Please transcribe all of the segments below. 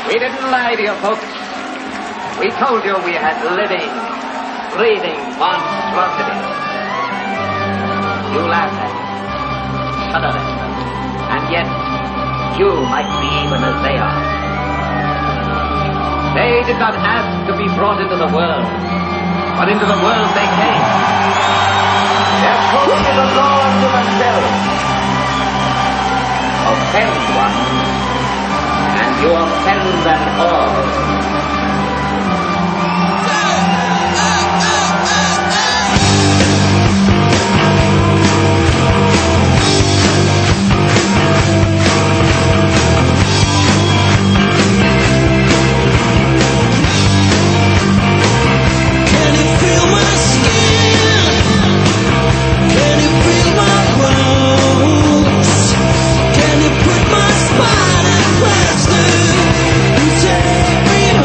We didn't lie to you, folks. We told you we had living, breathing monstrosities. You laughed at them, shuddered at them, and yet you might be even as they are. They did not ask to be brought into the world, but into the world they came. Their code is a law unto themselves. Offend one, and you offend them all. Can you put my spine in plaster and take me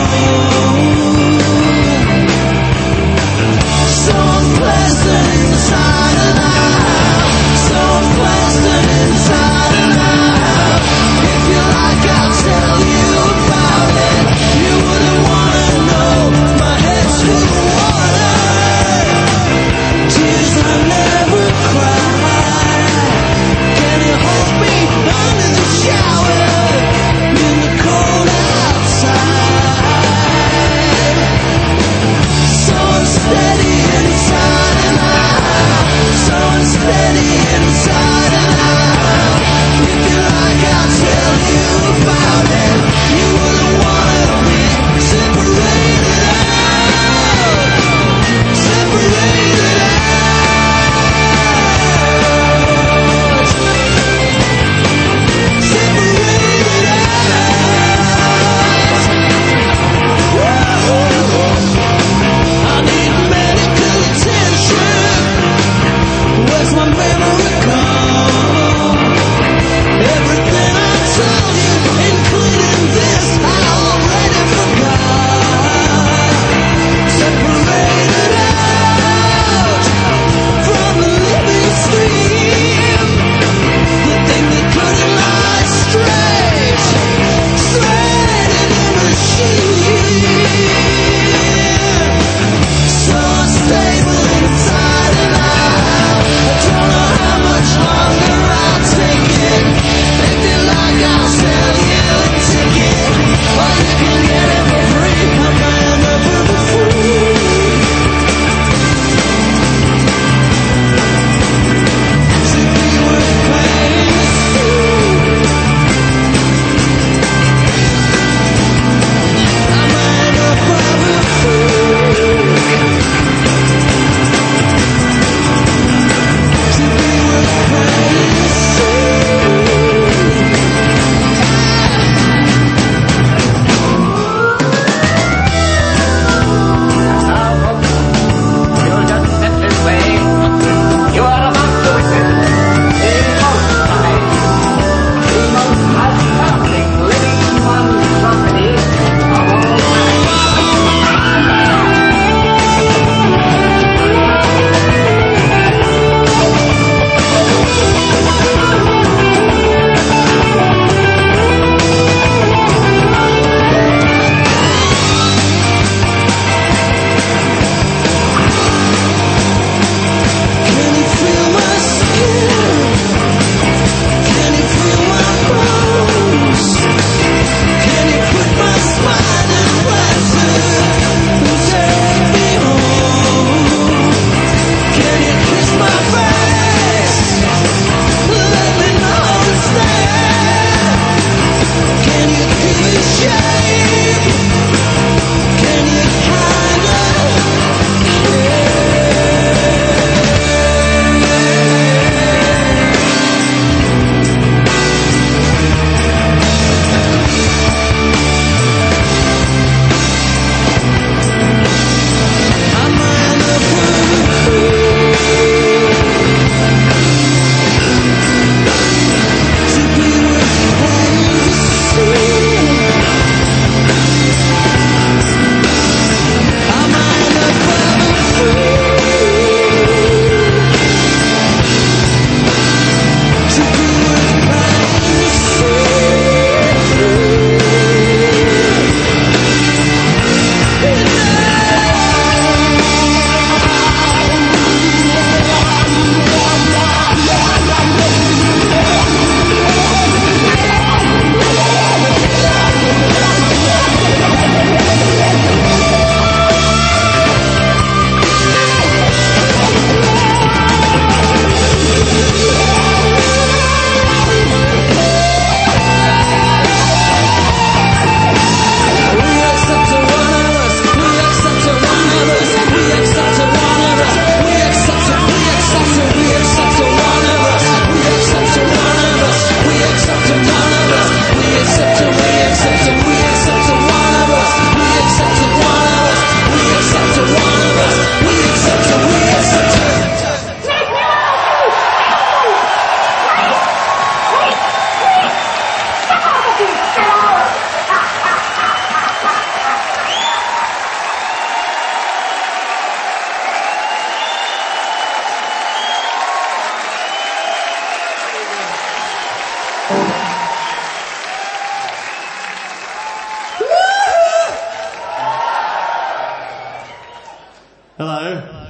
Hello.